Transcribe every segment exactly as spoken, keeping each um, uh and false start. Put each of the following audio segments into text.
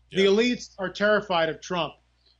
The Yeah. elites are terrified of Trump,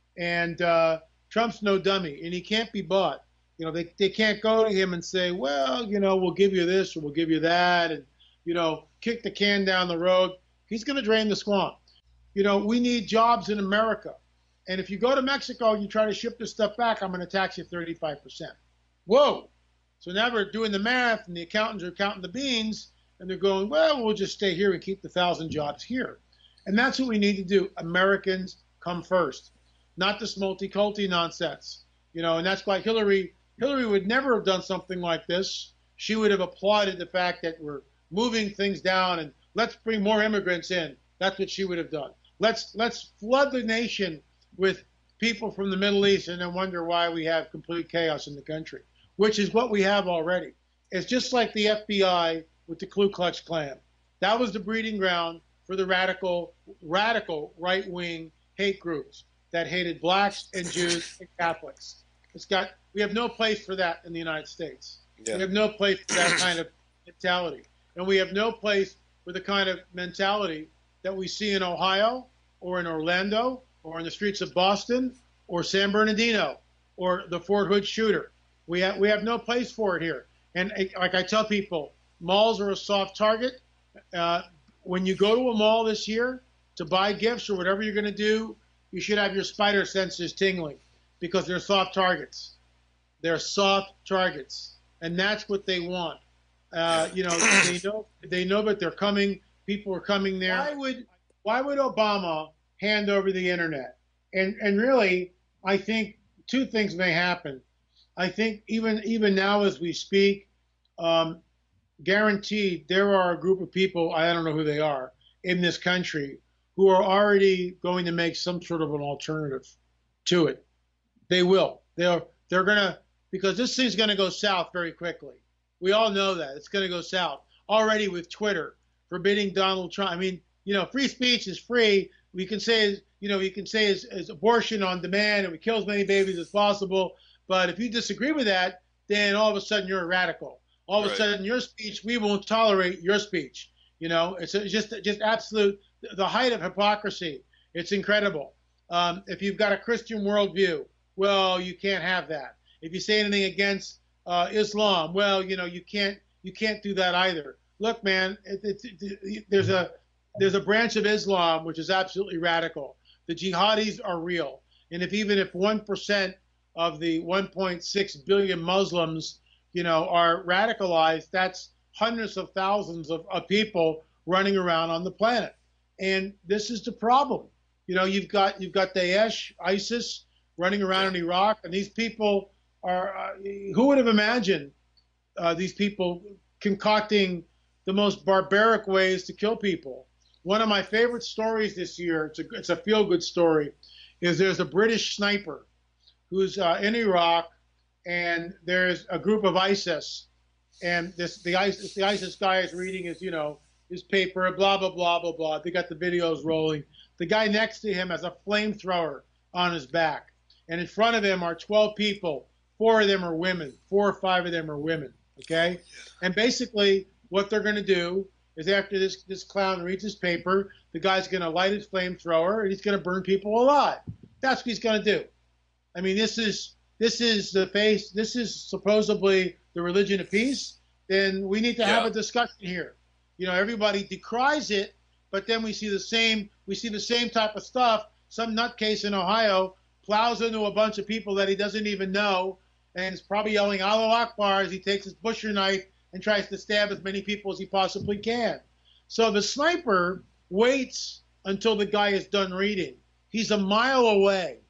and uh, Trump's no dummy, and he can't be bought. You know, they, they can't go to him and say, well, you know, we'll give you this or we'll give you that, and, you know, kick the can down the road. He's going to drain the swamp. You know, we need jobs in America. And if you go to Mexico and you try to ship this stuff back, I'm going to tax you thirty-five percent. Whoa. So now we're doing the math, and the accountants are counting the beans, and they're going, well, we'll just stay here and keep the thousand jobs here. And that's what we need to do. Americans come first, not this multi-culti nonsense. You know, and that's why Hillary, Hillary would never have done something like this. She would have applauded the fact that we're moving things down and let's bring more immigrants in. That's what she would have done. Let's let's flood the nation with people from the Middle East and then wonder why we have complete chaos in the country, which is what we have already. It's just like the F B I with the Ku Klux Klan. That was the breeding ground for the radical, radical right-wing hate groups that hated blacks and Jews and Catholics. It's got, we have no place for that in the United States. Yeah. We have no place for that kind of mentality. And we have no place for the kind of mentality that we see in Ohio or in Orlando or in the streets of Boston or San Bernardino or the Fort Hood shooter. We have, we have no place for it here. And like I tell people, malls are a soft target. Uh, when you go to a mall this year to buy gifts or whatever you're going to do, you should have your spider senses tingling because they're soft targets. They're soft targets. And that's what they want. Uh, you know, they know they know that they're coming. People are coming there. Why would why would Obama hand over the internet? And and really, I think two things may happen. I think even even now as we speak, um, guaranteed there are a group of people, I don't know who they are, in this country who are already going to make some sort of an alternative to it. They will. They're they're gonna, because this thing's gonna go south very quickly. We all know that. It's gonna go south. Already with Twitter forbidding Donald Trump. I mean, you know, free speech is free. We can say, you know, you can say is, is abortion on demand and we kill as many babies as possible. But if you disagree with that, then all of a sudden you're a radical. All of right. a sudden your speech, we won't tolerate your speech. You know, it's just just absolute, the height of hypocrisy. It's incredible. Um, if you've got a Christian worldview, well, you can't have that. If you say anything against uh, Islam, well, you know, you can't you can't do that either. Look, man, it, it, it, there's a there's a branch of Islam which is absolutely radical. The jihadis are real, and if even if one percent of the one point six billion Muslims, you know, are radicalized, that's hundreds of thousands of, of people running around on the planet. And this is the problem. You know, you've got you've got Daesh, ISIS running around in Iraq, and these people are, uh, who would have imagined uh, these people concocting the most barbaric ways to kill people? One of my favorite stories this year, it's a, it's a feel-good story, is there's a British sniper who's uh, in Iraq, and there's a group of ISIS, and this the ISIS, the ISIS guy is reading his, you know, his paper, blah, blah, blah, blah, blah. They got the videos rolling. The guy next to him has a flamethrower on his back. And in front of him are twelve people. Four of them are women. Four or five of them are women, okay? And basically what they're going to do is after this, this clown reads his paper, the guy's going to light his flamethrower, and he's going to burn people alive. That's what he's going to do. I mean, this is this is the face, this is supposedly the religion of peace. Then we need to Yeah. have a discussion here. You know, everybody decries it, but then we see the same we see the same type of stuff. Some nutcase in Ohio plows into a bunch of people that he doesn't even know, and is probably yelling Allahu Akbar as he takes his butcher knife and tries to stab as many people as he possibly can. So the sniper waits until the guy is done reading. He's a mile away,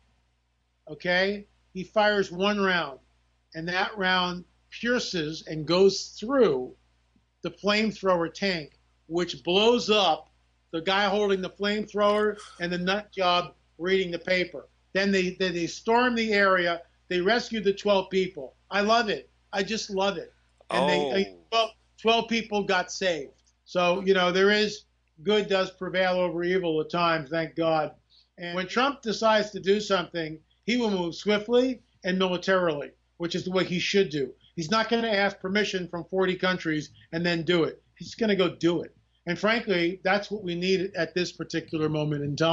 okay? He fires one round, and that round pierces and goes through the flamethrower tank, which blows up the guy holding the flamethrower and the nut job reading the paper. Then they, they, they storm the area. They rescued the twelve people. I love it. I just love it. And Oh. they, they twelve, twelve people got saved. So, you know, there is good does prevail over evil at times, thank God. And when Trump decides to do something, he will move swiftly and militarily, which is the way he should do. He's not going to ask permission from forty countries and then do it. He's going to go do it. And frankly, that's what we need at this particular moment in time.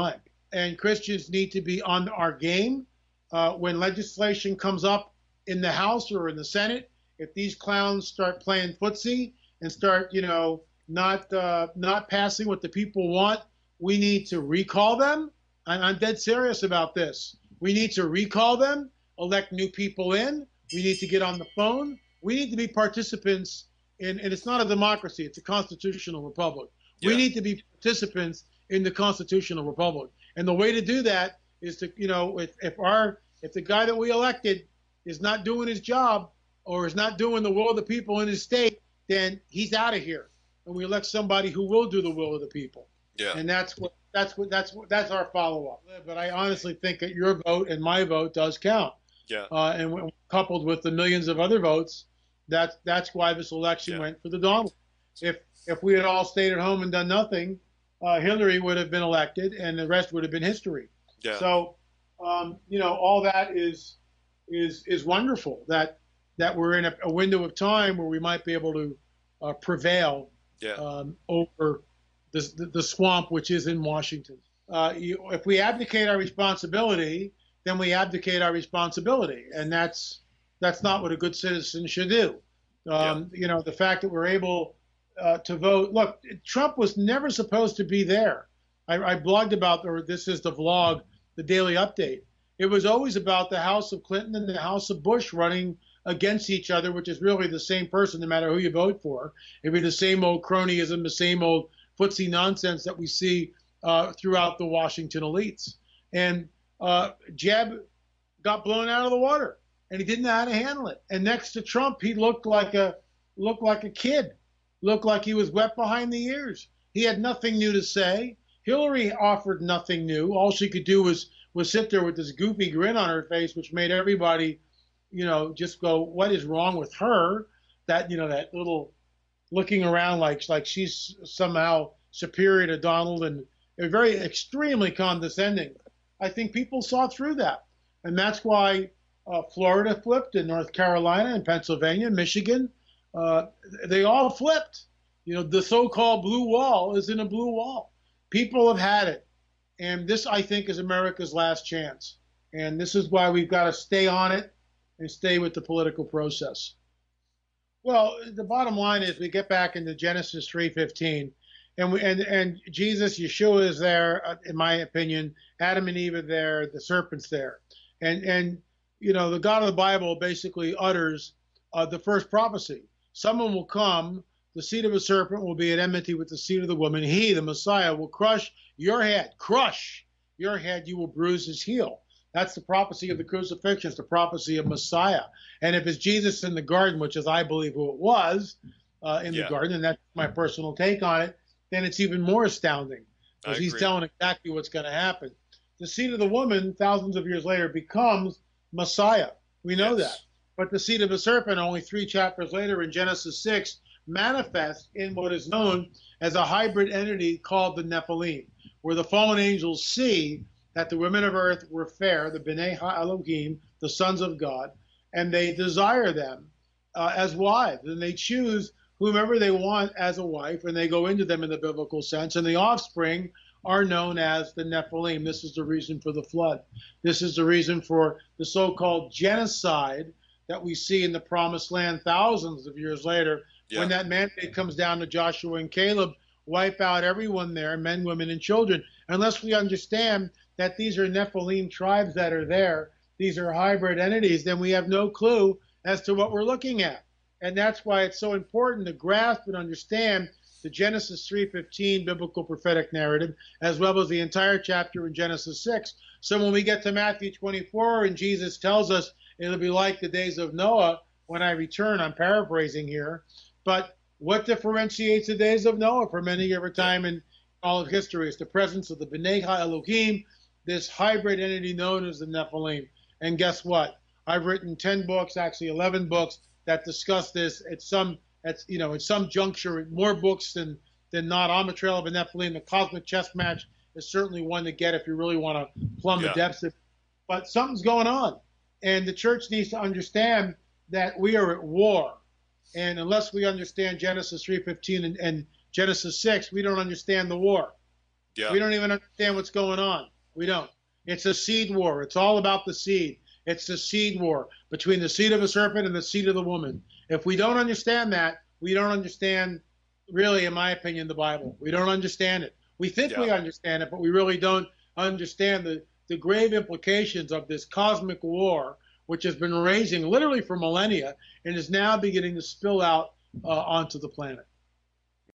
and Christians need to be on our game. Uh, when legislation comes up in the House or in the Senate, if these clowns start playing footsie and start, you know, not uh, not passing what the people want, we need to recall them. And I'm dead serious about this. We need to recall them, elect new people in. We need to get on the phone. We need to be participants in, and it's not a democracy, it's a constitutional republic. Yeah. We need to be participants in the constitutional republic. And the way to do that is to, you know, if, if our, if the guy that we elected is not doing his job or is not doing the will of the people in his state, then he's out of here. And we elect somebody who will do the will of the people. Yeah. And that's what, that's what, that's what, that's our follow-up. But I honestly think that your vote and my vote does count. Yeah. Uh, and when, coupled with the millions of other votes, that's, that's why this election yeah. went for the Donald. If, if we had all stayed at home and done nothing, uh, Hillary would have been elected and the rest would have been history. Yeah. So, um, you know, all that is, is, is wonderful that, that we're in a, a window of time where we might be able to uh, prevail yeah. um, over the, the, the swamp which is in Washington. Uh, you, if we abdicate our responsibility, then we abdicate our responsibility, and that's that's not what a good citizen should do. Um, yeah. You know, the fact that we're able uh, to vote. Look, Trump was never supposed to be there. I, I blogged about, or this is the vlog, the Daily Update. It was always about the House of Clinton and the House of Bush running against each other, which is really the same person no matter who you vote for. It'd be the same old cronyism, the same old footsie nonsense that we see uh, throughout the Washington elites. And uh, Jeb got blown out of the water, and he didn't know how to handle it. And next to Trump, he looked like a looked like a kid, looked like he was wet behind the ears. He had nothing new to say. Hillary offered nothing new. All she could do was was sit there with this goofy grin on her face, which made everybody, you know, just go, "What is wrong with her?" That, you know, that little looking around like like she's somehow superior to Donald, and very extremely condescending. I think people saw through that, and that's why uh, Florida flipped, and North Carolina, and Pennsylvania, Michigan, uh, they all flipped. You know, the so-called blue wall is in a blue wall. People have had it, and this, I think, is America's last chance, and this is why we've got to stay on it and stay with the political process. Well, the bottom line is we get back into Genesis three fifteen. And, we, and and Jesus, Yeshua is there, in my opinion. Adam and Eve are there. The serpent's there. And, and you know, the God of the Bible basically utters uh, the first prophecy. Someone will come, the seed of a serpent will be at enmity with the seed of the woman. He, the Messiah, will crush your head. Crush your head, you will bruise his heel. That's the prophecy of the crucifixion. It's the prophecy of Messiah. And if it's Jesus in the garden, which is, I believe, who it was uh, in yeah. the garden, and that's my personal take on it, then it's even more astounding, because he's telling exactly what's going to happen. The seed of the woman, thousands of years later, becomes Messiah. We know yes. that. But the seed of the serpent, only three chapters later in Genesis six, manifests in what is known as a hybrid entity called the Nephilim, where the fallen angels see that the women of earth were fair, the B'nai Ha-Elohim, the sons of God, and they desire them uh, as wives, and they choose whomever they want as a wife, and they go into them in the biblical sense, and the offspring are known as the Nephilim. This is the reason for the flood. This is the reason for the so-called genocide that we see in the Promised Land thousands of years later, yeah. when that mandate comes down to Joshua and Caleb, wipe out everyone there, men, women, and children. Unless we understand that these are Nephilim tribes that are there, these are hybrid entities, then we have no clue as to what we're looking at. And that's why it's so important to grasp and understand the Genesis three fifteen biblical prophetic narrative, as well as the entire chapter in Genesis six. So when we get to Matthew twenty-four and Jesus tells us it'll be like the days of Noah when I return, I'm paraphrasing here, but what differentiates the days of Noah from any other time in all of history? It's the presence of the B'nai Ha-Elohim, this hybrid entity known as the Nephilim. And guess what? I've written ten books, actually eleven books, that discuss this at some, at, you know, at some juncture, more books than, than not. On the Trail of a Nephilim, the Cosmic Chess Match is certainly one to get if you really want to plumb yeah. the depths of it. But something's going on, and the church needs to understand that we are at war. And unless we understand Genesis three fifteen and, and Genesis six, we don't understand the war. Yeah. We don't even understand what's going on. We don't. It's a seed war. It's all about the seed. It's the seed war between the seed of a serpent and the seed of the woman. If we don't understand that, we don't understand, really, in my opinion, the Bible. We don't understand it. We think yeah. we understand it, but we really don't understand the, the grave implications of this cosmic war, which has been raging literally for millennia and is now beginning to spill out uh, onto the planet.